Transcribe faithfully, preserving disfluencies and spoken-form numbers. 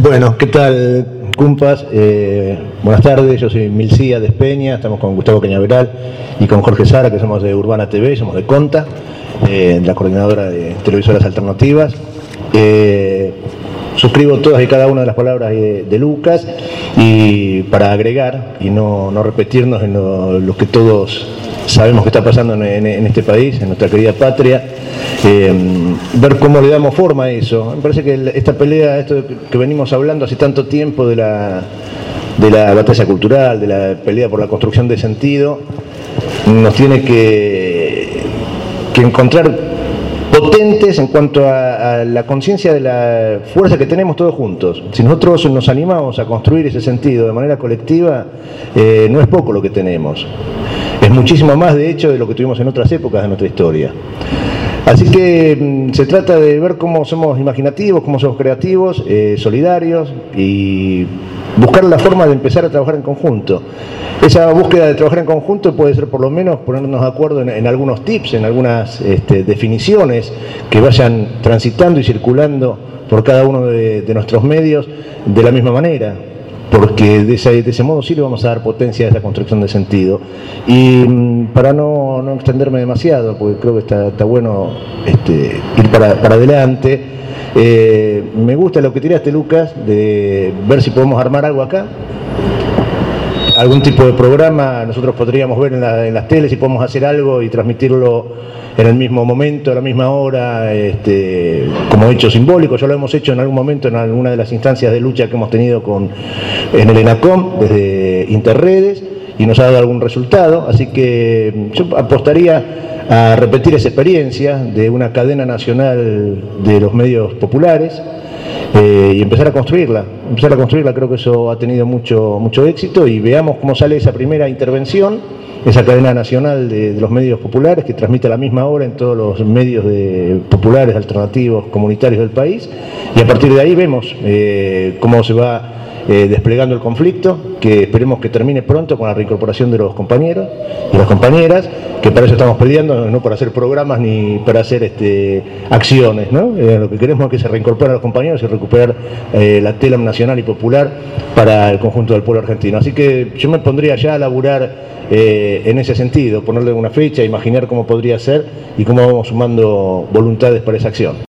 Bueno, ¿qué tal, cumpas? Eh, buenas tardes, yo soy Milcía de Espeña, estamos con Gustavo Cañaveral y con Jorge Sara, que somos de Urbana T V, somos de Conta, eh, la coordinadora de televisoras alternativas. Eh, suscribo todas y cada una de las palabras de, de Lucas, y para agregar y no, no repetirnos en lo, lo que todos sabemos que está pasando en, en, en este país, en nuestra querida patria, eh, ver cómo le damos forma a eso. Me parece que esta pelea, esto que venimos hablando hace tanto tiempo de la, de la batalla cultural, de la pelea por la construcción de sentido, nos tiene que, que encontrar potentes en cuanto a, a la conciencia de la fuerza que tenemos todos juntos. Si nosotros nos animamos a construir ese sentido de manera colectiva, eh, no es poco lo que tenemos. Es muchísimo más, de hecho, de lo que tuvimos en otras épocas de nuestra historia. Así que mmm, se trata de ver cómo somos imaginativos, cómo somos creativos, eh, solidarios, y buscar la forma de empezar a trabajar en conjunto. Esa búsqueda de trabajar en conjunto puede ser por lo menos ponernos de acuerdo en, en algunos tips, en algunas este, definiciones que vayan transitando y circulando por cada uno de, de nuestros medios de la misma manera, porque de ese, de ese modo sí le vamos a dar potencia a esa construcción de sentido. Y mmm, para no, no extenderme demasiado, porque creo que está, está bueno este, ir para, para adelante, eh, me gusta lo que tiraste, Lucas, de ver si podemos armar algo acá, algún tipo de programa. Nosotros podríamos ver en, la, en las teles si podemos hacer algo y transmitirlo en el mismo momento, a la misma hora, este, como hecho simbólico. Ya lo hemos hecho en algún momento en alguna de las instancias de lucha que hemos tenido con, en el ENACOM, desde Interredes, y nos ha dado algún resultado. Así que yo apostaría a repetir esa experiencia de una cadena nacional de los medios populares, Eh, y empezar a construirla, empezar a construirla. Creo que eso ha tenido mucho, mucho éxito, y veamos cómo sale esa primera intervención, esa cadena nacional de, de los medios populares que transmite a la misma hora en todos los medios de, populares, alternativos, comunitarios del país, y a partir de ahí vemos eh, cómo se va eh, desplegando el conflicto, que esperemos que termine pronto con la reincorporación de los compañeros y las compañeras, que para eso estamos peleando, no para hacer programas ni para hacer este, acciones, ¿no? Eh, lo que queremos es que se reincorporen a los compañeros y recuperar eh, la tela nacional y popular para el conjunto del pueblo argentino. Así que yo me pondría ya a laburar eh, en ese sentido, ponerle una fecha, imaginar cómo podría ser y cómo vamos sumando voluntades para esa acción.